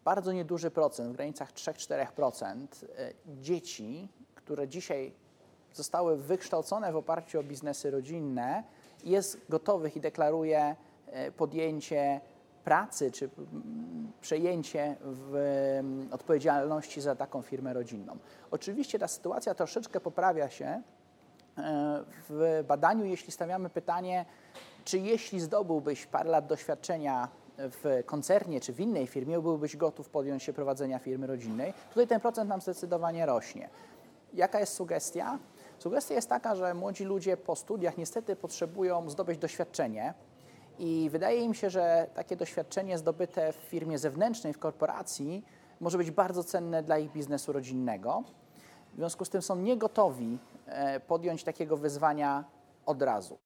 bardzo nieduży procent, w granicach 3-4% dzieci, które dzisiaj zostały wykształcone w oparciu o biznesy rodzinne, jest gotowych i deklaruje podjęcie pracy czy przejęcie odpowiedzialności za taką firmę rodzinną. Oczywiście ta sytuacja troszeczkę poprawia się w badaniu, jeśli stawiamy pytanie, czy jeśli zdobyłbyś parę lat doświadczenia w koncernie czy w innej firmie, byłbyś gotów podjąć się prowadzenia firmy rodzinnej. Tutaj ten procent nam zdecydowanie rośnie. Jaka jest sugestia? Sugestia jest taka, że młodzi ludzie po studiach niestety potrzebują zdobyć doświadczenie i wydaje im się, że takie doświadczenie zdobyte w firmie zewnętrznej, w korporacji może być bardzo cenne dla ich biznesu rodzinnego. W związku z tym są niegotowi podjąć takiego wyzwania od razu.